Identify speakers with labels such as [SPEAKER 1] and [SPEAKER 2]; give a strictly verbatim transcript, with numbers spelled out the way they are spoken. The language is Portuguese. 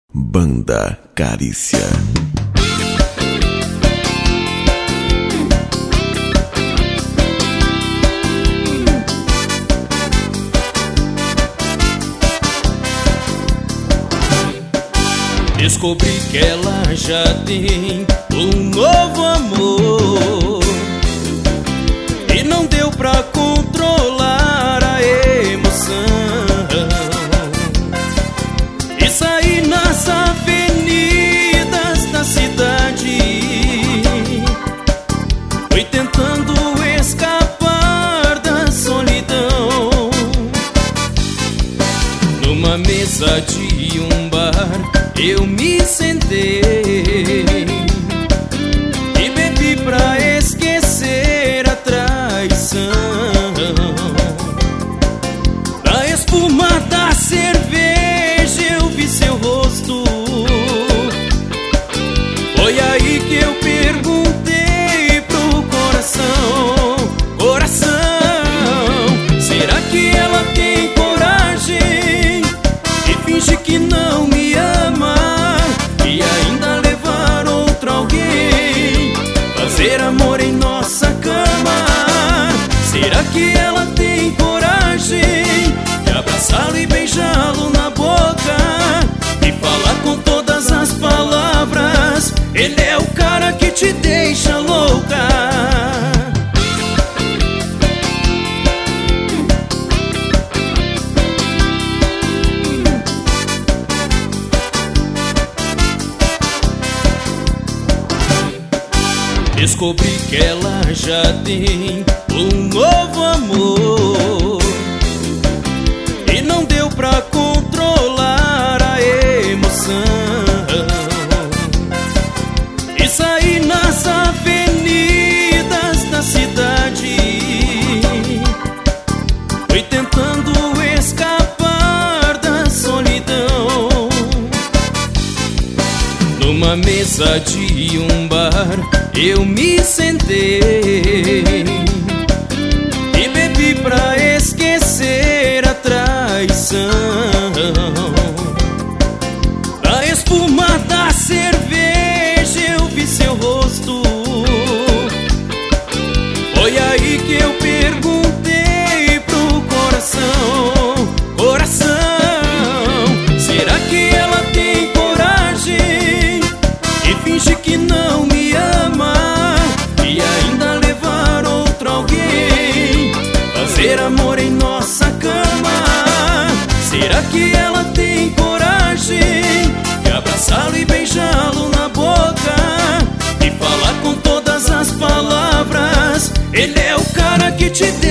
[SPEAKER 1] Banda Carícia.
[SPEAKER 2] Descobri que ela já tem um novo amor e não deu pra controlar a emoção. E saí nas avenidas da cidade, foi tentando escapar da solidão. Numa mesa de um bar eu me sentei e bebi pra esquecer a traição. Na espuma da cerveja eu vi seu rosto. Foi aí que eu perguntei pro coração: coração, será que ela tem coragem de fingir que não me ama e ainda levar outro alguém, fazer amor em nossa cama? Será que ela tem coragem de abraçá-lo e beijá-lo na boca e falar com todas as palavras: ele é o cara que te deixa louca? Descobri que ela já tem um novo amor e não deu pra controlar a emoção. E saí nas avenidas da cidade, foi tentando escapar da solidão. Numa mesa de um bar eu me sentei e bebi pra esquecer a traição. Na espuma da cerveja eu vi seu rosto. Foi aí que eu perguntei pro coração: coração, será que ela tem coragem de fingir que não me ama e ainda levar outro alguém, fazer amor em nossa cama? Será que ela tem coragem de abraçá-lo e beijá-lo na boca e falar com todas as palavras: ele é o cara que te deu